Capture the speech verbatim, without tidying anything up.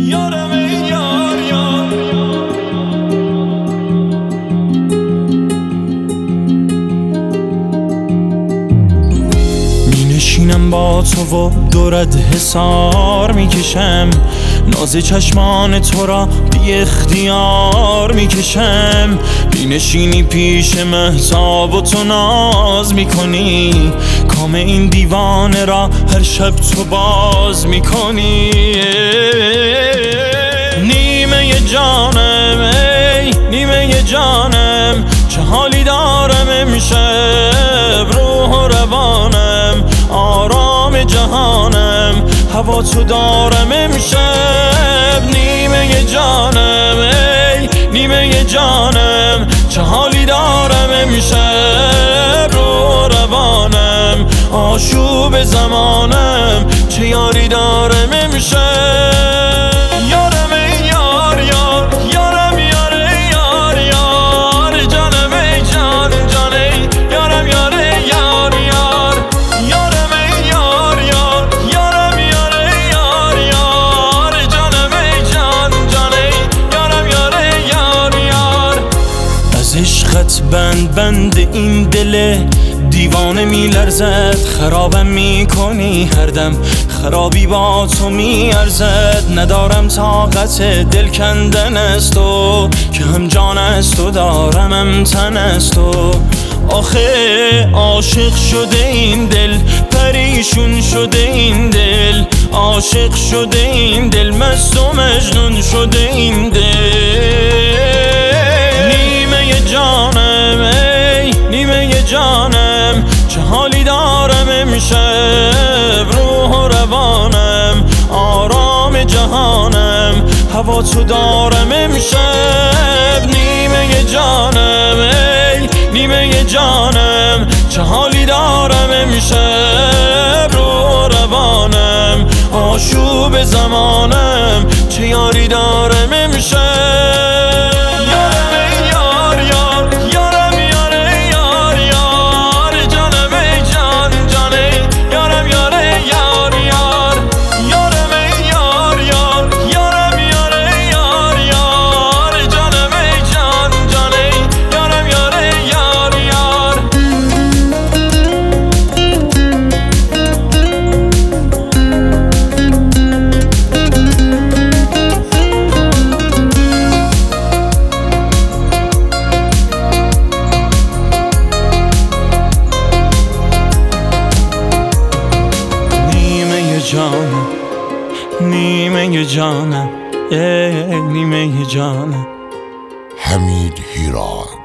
یارم ای یار یار می نشینم با تو و دورت حسار میکشم، ناز چشمان تو را بی اختیار میکشم. می نشینی پیش مهتاب و تو ناز میکنی، کام این دیوانه را هر شب تو باز میکنی. نیمه جانم ای نیمه جانم، چه حالی دارم امشب، روح و روانم آرام جهانم، هوا تو دارم امشب. نیمه جانم ای نیمه جانم، چه حالی دارم امشب، روح و روانم آشوب زمانم، چه یاری دارم امشب. یارم ای یار یار یارم یار ای یار یار، جانم ای جان جان ای یارم یار ای یار یار. یارم ای یار یار یارم یار ای یار یار، جانم ای جان جان ای یارم یار ای یار یار. از عشقت بند بند این دل دیوانه می لرزد، خرابم می کنی هر دم، خرابی با تو می ارزد. ندارم طاقت دل کندن از تو، که هم جان از تو دارم هم تن از تو. آخه عاشق شده این دل، پریشون شده این دل، عاشق شده این دل، مست و مجنون شده این دل. نیمه جانم ای نیمه جانم، چه حالی دارم امشب، روح و روانم آرام جهانم، هوا تو دارم امشب. نیمه جانم ای نیمه جانم، چه حالی دارم امشب، روح و روانم آشوب زمانم، چه یاری دارم امشب. جانم نیمه جانم ای نیمه جانم. حمید هیراد.